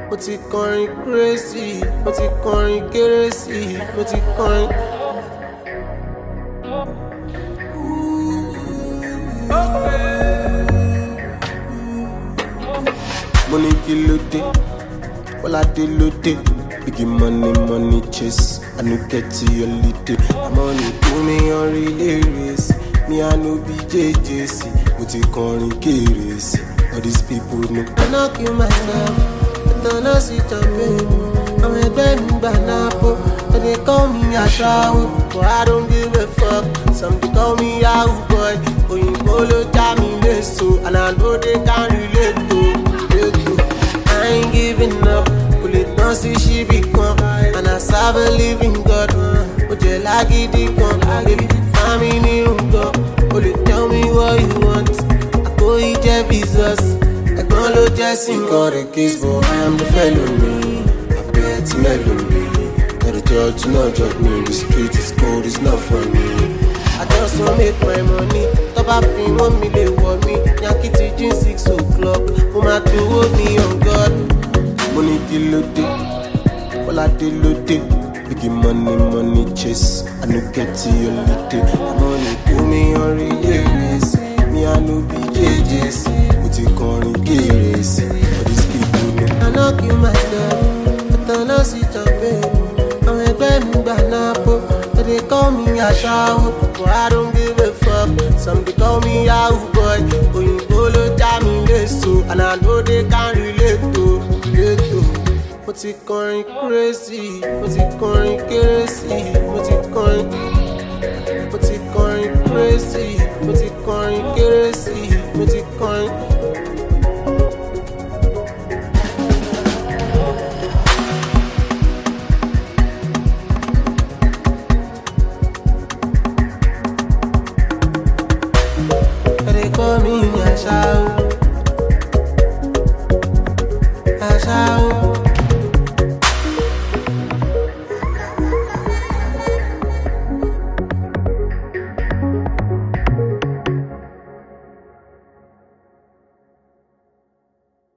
mo ti kọrin crazy, mo ti kọrin kérésì, mo ti kọrin. Mo ní kí ló dé, Bọ́ládé ló dé. Big money chase, I no get to your holiday. I'm on it, do me on relay race. Me I no be JJC, mo ti kọrin kérésì. All these people know I knock you myself, I don't know see champagne. I'm a baby banapo, but they call me a shower. But I don't give a fuck, some they call me Yahoo boy. Oyinbo lo ja mi leso, and I know they can relate to. I ain't giving up, pull it down, see she become. And I serve a living God, Oje lagidi kan, baby, family ungo. Pull it, tell me what you want, I go eat your visas. I don't know just in got a case, but I am the felony. I bet melody, not a judge to not judge me. The street is cold, it's not for me. I just wanna make my money. Top up in 1 million want me. Yankee teaching 6 o'clock. Mama to hold me on God. Money kilo day, Bọ́ládé ló dé. Big money chase, I no get to your holiday. Money pull me on relay race. Me I no be JJC, mo ti kọrin kérésì. All these people know I knock you myself, I don't know see champagne. I'm a baby banapo, but they call me a shower. But I don't give a fuck, some they call me Yahoo boy. Oyinbo lo ja mi leso, and I know they can relate to. Mo ti kọrin crazy, mo ti kọrin kérésì, mo ti kọrin. Mo ti kọrin crazy, mo ti kọrin kérésì, mo ti kọrin.